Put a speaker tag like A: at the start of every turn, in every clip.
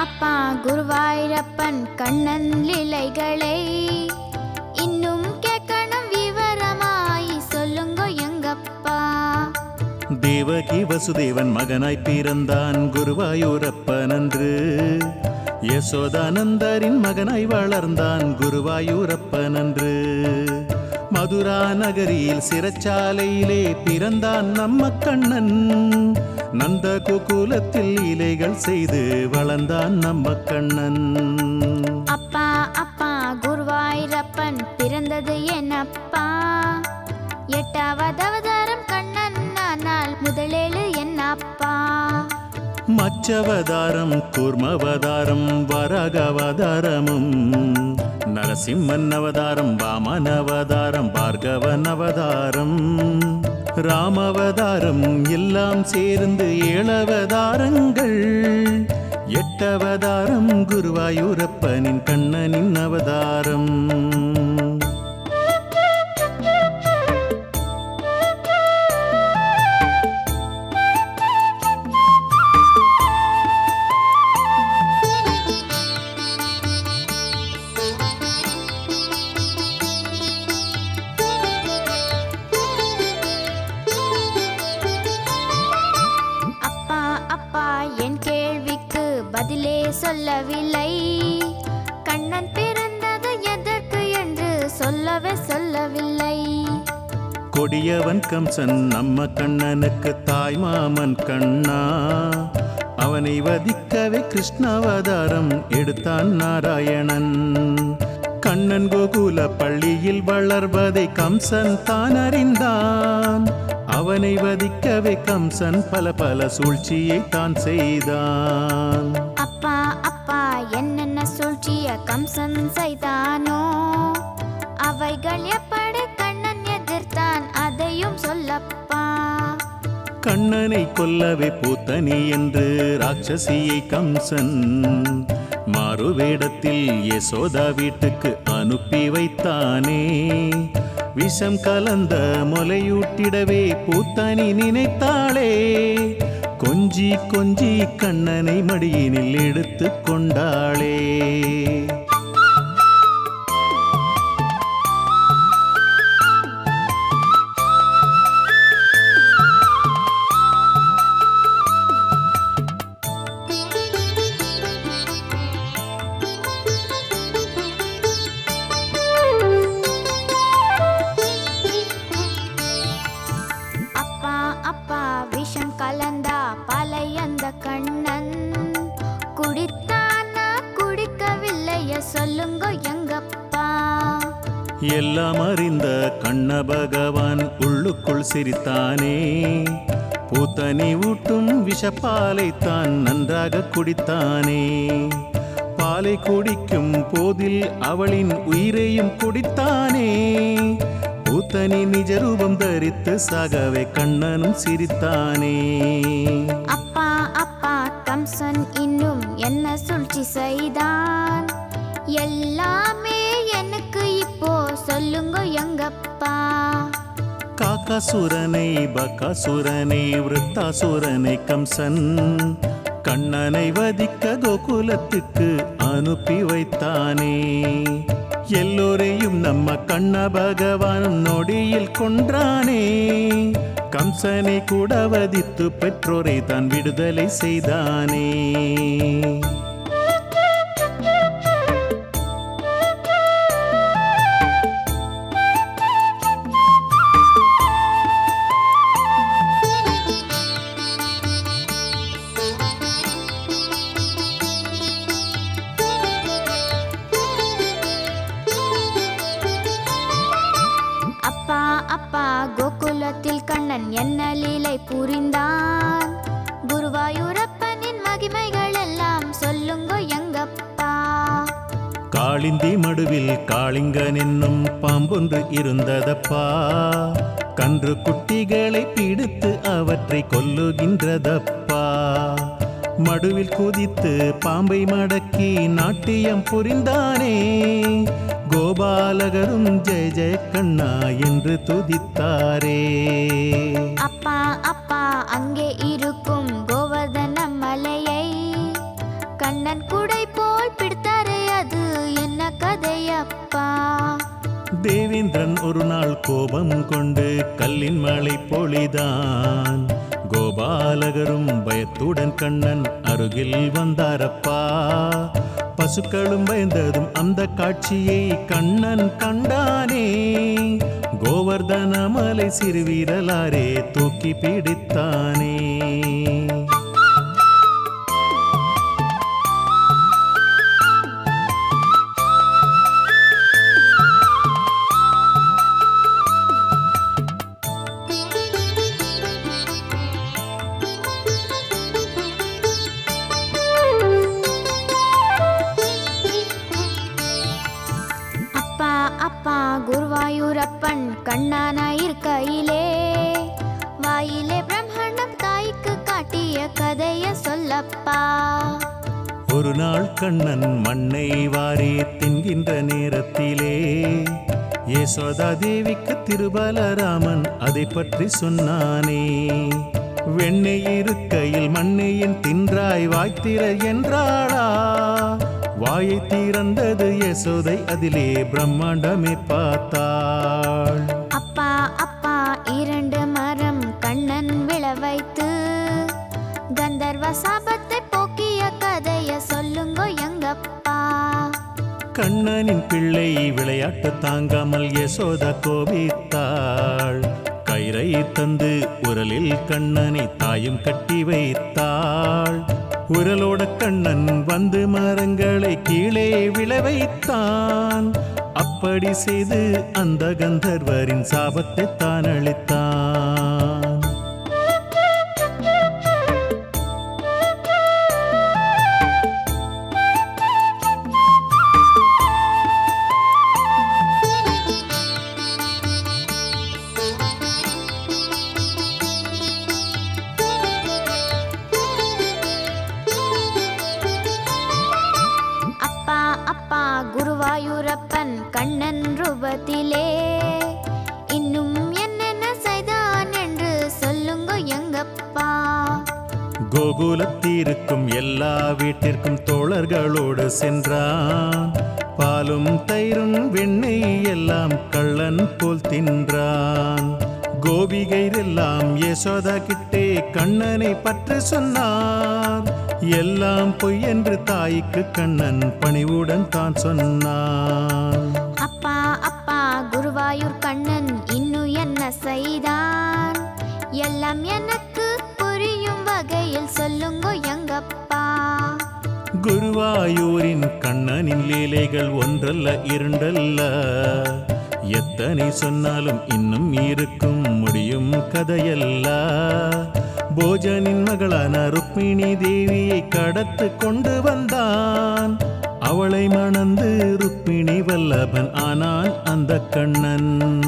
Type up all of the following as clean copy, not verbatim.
A: அப்பா குருவாயூரப்பன் கண்ணன் லீலைகளை இன்னும் கேட்கணும் விவரமாய் சொல்லுங்க எங்கப்பா.
B: தேவகி வசுதேவன் மகனாய் பிறந்தான் குருவாயூரப்பன் அன்று. யசோதானந்தரின் மகனாய் வளர்ந்தான் குருவாயூரப்பன் அன்று. மதுரா நகரில் சிறைச்சாலையிலே பிறந்தான் நம்ம கண்ணன். நந்த கோகுலத்தில் இலைகள் செய்து வளர்ந்தான் நம்ம கண்ணன்.
A: அப்பா அப்பா குருவாயூரப்பன் பிறந்தது என்னப்பா? எட்டாவது அவதாரம் கண்ணன் ஆனால் முதலேழு என்னப்பா?
B: மச்சவதாரம் கூர்மவதாரம் வராகவதாரமும் நரசிம்மன் அவதாரம் வாமன் அவதாரம் பார்கவன் அவதாரம் ராமவதாரம் எல்லாம் சேர்ந்து 7 அவதாரங்கள். 8 அவதாரம் குருவாயூரப்பனின் கண்ணனின் அவதாரம்.
A: பதிலே சொல்லவில்லை. கண்ணன் பிறந்தது எதற்கு என்று சொல்லவில்லை.
B: கொடியவன் கம்சன் நம்ம கண்ணனுக்கு தாய்மாமன் கண்ணா. அவனை வதிக்கவே கிருஷ்ணாவதாரம் எடுத்தான் நாராயணன். கண்ணன் கோகுல பள்ளியில் வளர்வதை கம்சன் தான் அறிந்தான். அவனை வதிக்கவே கம்சன் பல சூழ்ச்சியை தான் செய்தான்.
A: அப்பா அப்பா என்னென்ன சூழ்ச்சிய கம்சன் செய்தானோ அவைகள் எப்படி கண்ணன் எதிர்த்தான் அதையும் சொல்லப்பா.
B: கண்ணனை கொல்லவே பூத்தனி என்று ராட்சசியை கம்சன் மாறுவேடத்தில் யசோதா வீட்டுக்கு அனுப்பி வைத்தானே. விஷம் கலந்த முலையூட்டிடவே பூத்தனி நினைத்தாளே. கொஞ்சி கொஞ்சி கண்ணனை மடியினில் எடுத்து கொண்டாளே.
A: கலந்தா பாலை அந்த கண்ணன் குடித்தானா குடிக்கவில்லைய சொல்லுங்க எங்கப்பா.
B: எல்லாம் அறிந்த கண்ண பகவான் உள்ளுக்குள் சிரித்தானே. பூத்தனி ஊட்டும் விஷப்பாலை தான் நன்றாக குடித்தானே. பாலை குடிக்கும் போதில் அவளின் உயிரையும் குடித்தானே. பூத்தனி நிஜ ரூபம் தரித்து சாகவே கண்ணனும் சிரித்தானே.
A: அப்பா அப்பா கம்சன் இன்னும் என்ன சூழ்ச்சி செய்தான்? எல்லாமே எனக்கு இப்போ சொல்லுங்க எங்கப்பா.
B: காக்காசுரனை பக்காசுரனை விருத்தாசுரனை கம்சன் கண்ணனை வதிக்க கோகுலத்துக்கு அனுப்பி வைத்தானே. எல்லோரையும் நம்ம கண்ண பகவான் நொடியில் கொன்றானே. கம்சனை கூட வதித்து பெற்றோரை தான் விடுதலை செய்தானே.
A: அப்பா கோகுலத்தில் கண்ணன் என்ன லீலை புரிந்தான்? குருவாயூரப்பனின் மகிமைகள் எல்லாம் சொல்லுங்க எங்கப்பா.
B: காளிந்தி மடுவில் காளிங்கன் என்னும் பாம்பொன்று இருந்ததப்பா. கன்று குட்டிகளை பிடித்து அவற்றை கொல்லுகின்றதப்பா. மடுவில் குதித்து பாம்பை மடக்கி நாட்டியம் புரிந்தானே. கோபாலகரும் ஜெய ஜெய கண்ணா என்று துதித்தாரே.
A: அப்பா அப்பா அங்கே இருக்கும் கோவர்தன மலையை கண்ணன்
B: பயத்துடன் கண்ணன் அருகில் வந்தாரப்பா. பசுக்களும் பயந்ததும் அந்த காட்சியை கண்ணன் கண்டானே. கோவர்தன மலை சிறுவீரலாரே தூக்கி பிடித்தானே.
A: அப்பா குருவாயூரப்பன் கண்ணானாயிருக்கையிலே வாயிலே பிரம்மண்டம் தாய்க்கு காட்டிய கதைய சொல்லப்பா.
B: ஒரு நாள் கண்ணன் மண்ணை வாரி தின்கின்ற நேரத்திலே யசோதா தேவிக்கு திருபாலராமன் அதை பற்றி சொன்னானே. வெண்ணெய் இருக்கையில் மண்ணையின் தின்றாய் வாய்த்திர என்றாளா. வாயை திறந்தது யசோதை, அதிலே பிரம்மாண்டமே பார்த்தாள்.
A: அப்பா அப்பா 2 மரம் கண்ணன் விழ வைத்து கந்தர்வ சாபத்தை போக்கிய கதைய சொல்லுங்க எங்கப்பா.
B: கண்ணனின் பிள்ளை விளையாட்டு தாங்காமல் யசோதா கோபித்தாள். கயிறை தந்து உரலில் கண்ணனை தாயும் கட்டி வைத்தாள். உரலோட கண்ணன் வந்து மரங்களை கீழே விழ வைத்தான். அப்படி செய்து அந்த கந்தர்வரின் சாபத்தை தான் அளித்தான்.
A: குருவாயூரப்பன் கண்ணன் ரூபத்திலே இன்னும் என்னென்ன செய்தான் என்று சொல்லுங்க எங்கப்பா.
B: கோகுலத்திற்கும் எல்லா வீட்டிற்கும் தோழர்களோடு சென்றான். பாலும் தயிரும் வெண்ணெய் எல்லாம் கள்ளன் போல் தின்றான். கோபிகைர் எல்லாம் யசோதா கிட்டே கண்ணனை பற்றி சொன்னார். எல்லாம் பொய் என்று தாய்க்கு கண்ணன் பணிவுடன் தான் சொன்னான்.
A: அப்பா அப்பா குருவாயூர் கண்ணன் இன்னும் என்ன செய்தான் எல்லாம் எனக்கு புரியும் வகையில் சொல்லுங்க எங்கப்பா.
B: குருவாயூரின் கண்ணனின் லீலைகள் ஒன்றல்ல இரண்டல்ல. எத்தனை சொன்னாலும் இன்னும் இருக்கும் முடியும் கதையல்ல. போஜனின் மகளான ருக்மிணி தேவியை கடத்து கொண்டு வந்தான். அவளை மணந்து ருக்மிணி வல்லபன் ஆனான் அந்த கண்ணன்.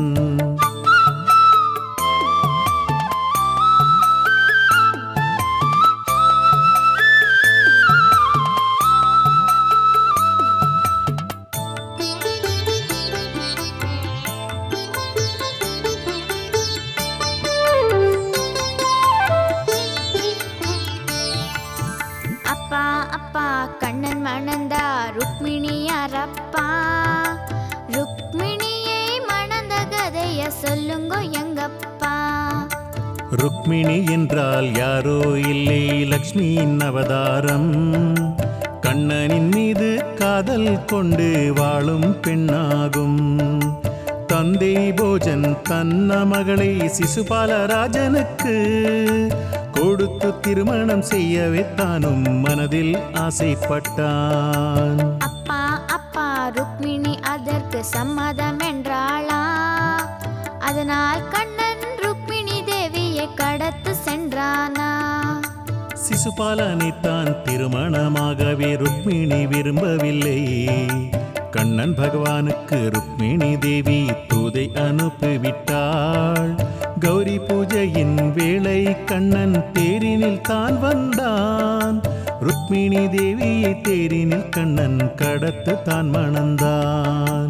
A: அப்பா கண்ணன் மணந்தா ருக்மிணியாரப்பா. ருக்மிணியை மணந்த கதைய சொல்லுங்க எங்கப்பா.
B: ருக்மிணி என்றால் யாரோ இல்லை, லக்ஷ்மியின் அவதாரம். கண்ணனின் மீது காதல் கொண்டு வாழும் பெண்ணாகும். தந்தை போஜன் தன்ன மகளை சிசுபாலராஜனுக்கு கொடுத்து திருமணம் செய்யவே தானும் மனதில் ஆசைப்பட்டான்.
A: அப்பா அப்பா ருக்மிணி அதற்கு சம்மதம் என்றாளா. அதனால் கண்ணன் ருக்மிணி தேவியை கடத்து சென்றானா.
B: சிசுபாலனை தான் திருமணமாகவே ருக்மிணி விரும்பவில்லை. கண்ணன் பகவானுக்கு ருக்மிணி தேவி தூதை அனுப்பிவிட்டாள். கௌரி பூஜையின் வேளை கண்ணன் தேரினில் தான் வந்தான். ருக்மிணி தேவியை தேரினில் கண்ணன் கடத்து தான் மணந்தான்.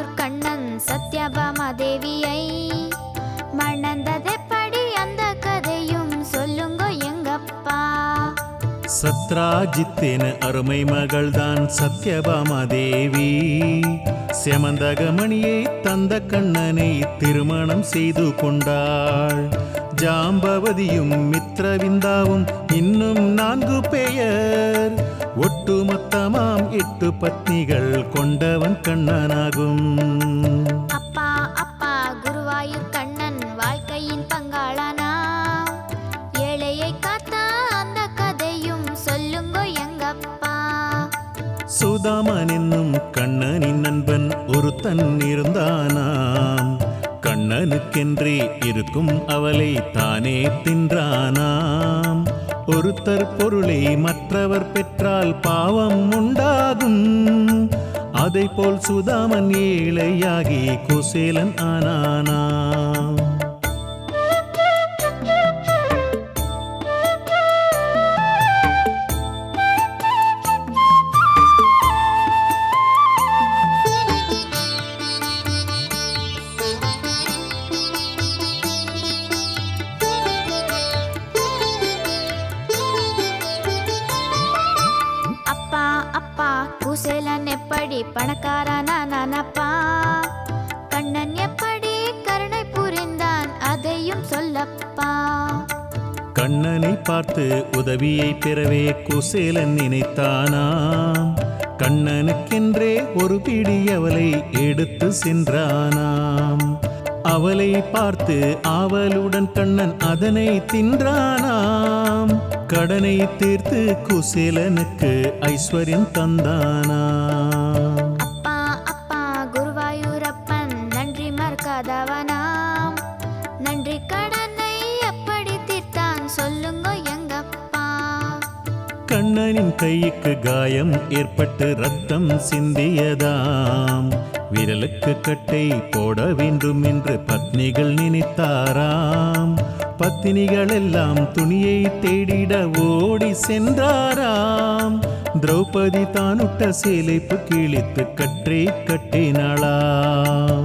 A: குருவாயூர் கண்ணன் சத்யபாமா தேவியை மணந்ததெப்படி அந்த கதையும் சொல்லுங்க எங்கப்பா.
B: சத்ராஜித்தின் அருமை மகள்தான் சத்யபாமா தேவி. செமந்தகமணியை தந்த கண்ணனை திருமணம் செய்து கொண்டாள். ஜாம்பவதியும் மித்ரவிந்தாவும் இன்னும் 4 பெயர். ஒட்டுமொத்தமாம் 8 பத்னிகள் கொண்டவன் கண்ணனாகும்.
A: அப்பா அப்பா குருவாயூர் கண்ணன் வாழ்க்கையின் பங்காளனா ஏழையை காத்த அந்த கதையும் சொல்லுங்க எங்கப்பா.
B: சுதாமன் என்னும் கண்ணனின் நண்பன் ஒருத்தன் இருந்தானாம். கண்ணனுக்கென்றே இருக்கும் அவளை தானே தின்றானாம். ஒருத்தர் பொருளை மற்றவர் பெற்றால் பாவம் உண்டாகும். அதைப்போல் சுதாமன் ஏழையாகி குசேலன் ஆனானாம்.
A: அப்பா அப்பா குசேலன் எப்படி பணக்காரனானப்பா. கண்ணன் எப்படி கருணை புரிந்தான் அதையும் சொல்லப்பா.
B: கண்ணனை பார்த்து உதவியை பெறவே குசேலன் நினைத்தானாம். கண்ணனுக்கென்றே ஒரு பிடி அவளை எடுத்து சென்றானாம். அவளை பார்த்து ஆவலுடன் கண்ணன் அதனை தின்றானாம். கடனை தீர்த்து குசேலனுக்கு ஐஸ்வர்யம் தந்தானாம்.
A: அப்பா அப்பா குருவாயூரப்பன் நன்றி மறக்காதவனாம். நன்றி கடனை எப்படி தீர்த்தான் சொல்லுங்க எங்கப்பா.
B: கண்ணனின் கைக்கு காயம் ஏற்பட்டு ரத்தம் சிந்தியதாம். விரலுக்கு கட்டை போட வேண்டும் என்று பத்னிகள் நினைத்தாராம். பத்தினிகள் எல்லாம் துணியை தேடிட ஓடி சென்றாராம். திரௌபதி தானுட்ட சேலைப்பு கிழித்து கற்றை கட்டினாளாம்.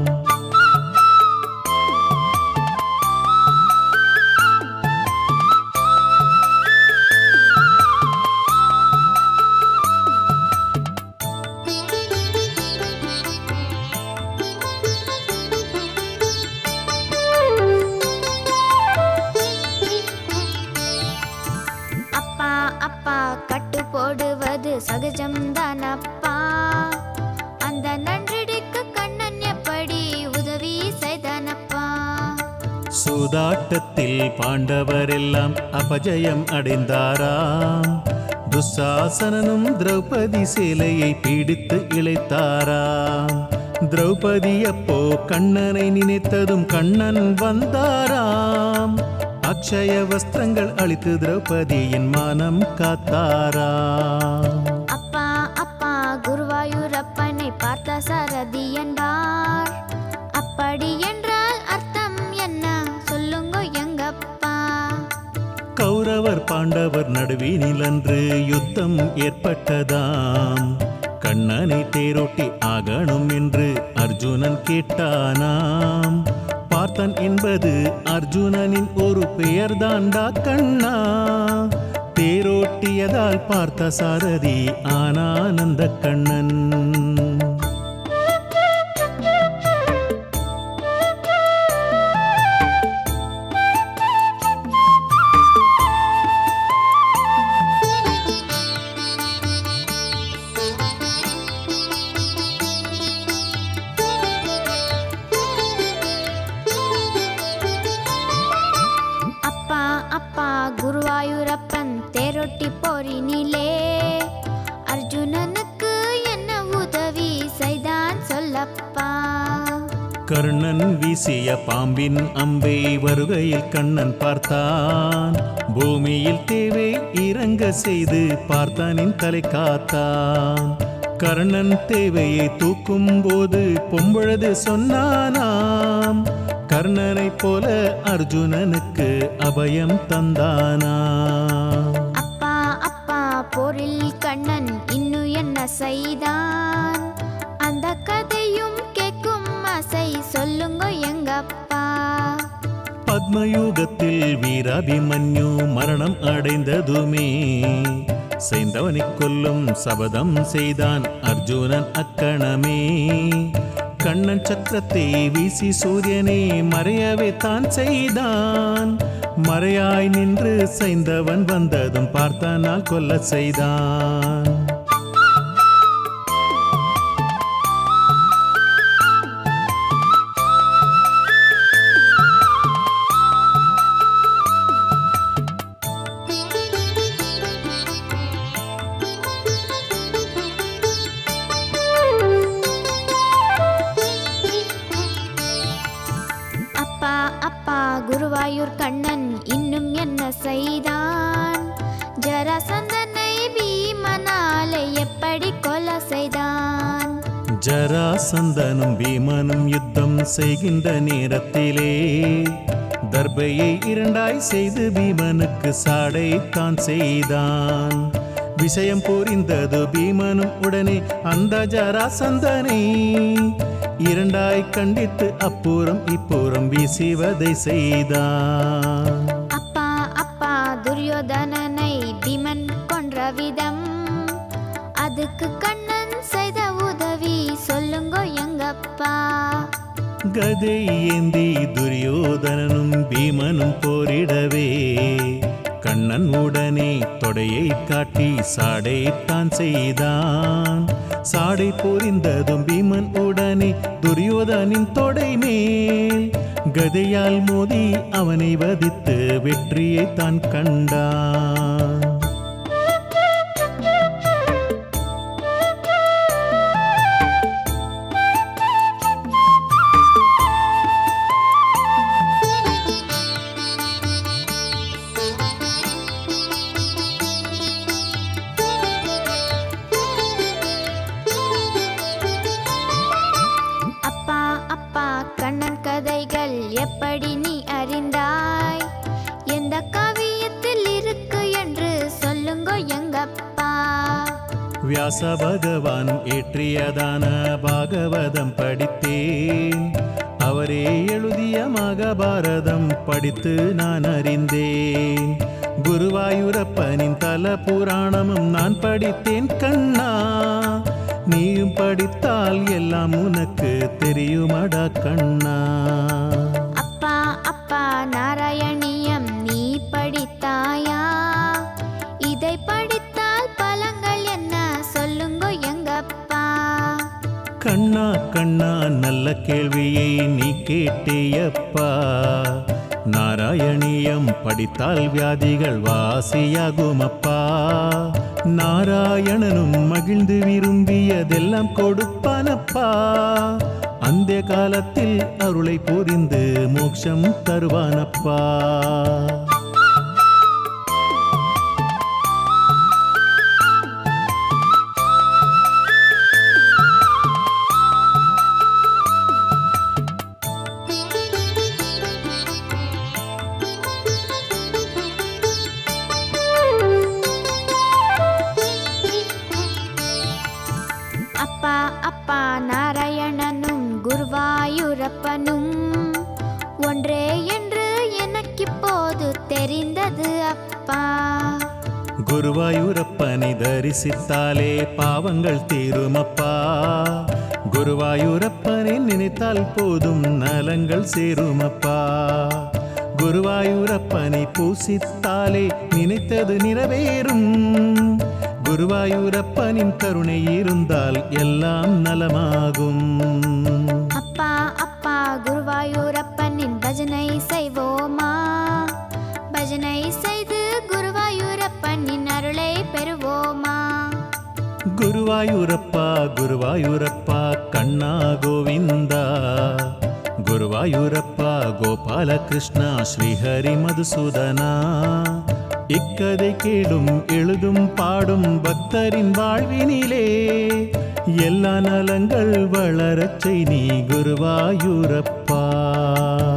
A: அப்பா அப்பா கட்டு போடுவது சகஜம் தானப்பா. அந்த நன்றிக்கு கண்ணன் எப்படி உதவி செய்தானப்பா.
B: சூதாட்டத்தில் பாண்டவரெல்லாம் அபஜயம் அடைந்தாராம். துசாசனனும் திரௌபதி சேலையை பிடித்து இளைத்தாராம். திரௌபதி அப்போ கண்ணனை நினைத்ததும் கண்ணன் வந்தாராம். அக்ஷய வஸ்திரங்கள் அளித்து திரௌபதியின் மானம் காத்தாராம்.
A: அப்பா அப்பா குருவாயூரப்பனை பார்த்த சாரதி என்றார். அப்படி என்றால் அர்த்தம் என்ன சொல்லுங்க எங்கப்பா.
B: கௌரவர் பாண்டவர் நடுவினில் அன்று யுத்தம் ஏற்பட்டதாம். கண்ணனை தேரோட்டி ஆகணும் என்று அர்ஜுனன் கேட்டானாம். பார்த்தன் என்பது அர்ஜுனனின் ஒரு பெயர்தாண்டா கண்ணா. தேரோட்டியதால் பார்த்த சாரதி ஆனானந்த கண்ணன்.
A: அப்பா அப்பா குருவாயூரப்பன் தேரொட்டி போரினிலே அர்ஜுனனுக்கு என்ன உதவி செய்தான் சொல்லப்பா.
B: கர்ணன் வீசிய பாம்பின் அம்பை வருகையில் கண்ணன் பார்த்தான். பூமியில் தேவை இறங்க செய்து பார்த்தானின் தலை காத்தான். கர்ணன் தேவையை தூக்கும் போது பொம்பொழுது சொன்னானாம். கர்ணனைப் போல அர்ஜுனனுக்கு அபயம் தந்தானாம்.
A: அப்பா அப்பா போரில் கண்ணன் இன்னும் என்ன செய்தான் அந்த கதையும் கேட்கும்
B: பத்மயுகத்தில் வீராபிமன்யு மரணம் அடைந்ததுமே செய்தவனை கொல்லும் சபதம் செய்தான் அர்ஜுனன் அக்கணமே. கண்ணன் சக்கரத்தை வீசி சூரியனை மறையவே தான் செய்தான். மறையாய் நின்று செய்தவன் வந்ததும் பார்த்தானால் கொல்ல செய்தான்.
A: அப்பா குருவாயூர் கண்ணன் இன்னும் என்ன செய்தான்? ஜராசந்தனை பீமனாலே எப்படி கொலை செய்தான்?
B: ஜராசந்தனும் பீமனும் யுத்தம் செய்கின்ற நேரத்திலே தர்பையை இரண்டாய் செய்து பீமனுக்கு சாடை தான் செய்தான். விஷயம் புரிந்தது பீமனும் உடனே அந்த ஜராசந்தனை இரண்டாய் கண்டித்து அப்புறம் இப்புறம் வீசிவதை செய்தான்.
A: அப்பா துரியோதனனை பீமன் கொன்ற விதம், அதுக்கு கண்ணன் செய்த உதவி சொல்லுங்க எங்கப்பா.
B: கதை ஏந்தி துரியோதனனும் பீமனும் போரிடவே கண்ணன் உடனே தொடையை காட்டி சாடை தான் செய்தான். சாடை புரிந்ததும் பீமன் உடனே துரியோதனின் தொடை மேல் கதையால் மோதி அவனை வதித்து வெற்றியை தான் கண்டான்.
A: கண்ணன் கதைகள் எப்படி நீ அறிந்தாய்? எந்த காவியத்தில் இருக்கு என்று சொல்லுங்க எங்கப்பா.
B: வியாச பகவான் ஏற்றியதான பாகவதம் படித்தேன். அவரே எழுதிய மகாபாரதம் படித்து நான் அறிந்தேன். குருவாயூரப்பனின் தல புராணமும் நான் படித்தேன் கண்ணா. நீயும் படித்தால் எல்லாம் உனக்கு தெரியுமடா கண்ணா.
A: அப்பா நாராயணியம் நீ படித்தாயா? இதை படித்தால் பலங்கள் என்ன சொல்லுங்க எங்கப்பா.
B: கண்ணா நல்ல கேள்வியை நீ கேட்டேயப்பா. நாராயணியம் படித்தால் வியாதிகள் வாசியாகுமப்பா. நாராயணனும் மகிழ்ந்து விரும்பியதெல்லாம் கொடுப்பானப்பா. அந்த காலத்தில் அருளை புரிந்து மோட்சம் தருவானப்பா.
A: அப்பா நாராயணனும் குருவாயூரப்பனும் ஒன்றே என்று எனக்கு இப்போது தெரிந்தது அப்பா.
B: குருவாயூரப்பனை தரிசித்தாலே பாவங்கள் தீருமப்பா. குருவாயூரப்பனை நினைத்தால் போதும் நலங்கள் சேருமப்பா. குருவாயூரப்பனை பூசித்தாலே நினைத்தது நிறைவேறும். குருவாயூரப்பனின் கருணை இருந்தால் எல்லாம் நலமாகும்.
A: அப்பா குருவாயூரப்பனின் பஜனை செய்வோமா? பஜனை செய்து குருவாயூரப்பனின் அருளை பெறுவோமா?
B: குருவாயூரப்பா கண்ணா கோவிந்தா. குருவாயூரப்பா கோபாலகிருஷ்ணா ஸ்ரீஹரி மதுசூதனா. இக்கதை கேடும் எழுதும் பாடும் பக்தரின் வாழ்வினிலே எல்லா நலங்கள் வளரச் செய் நீ குருவாயூரப்பா.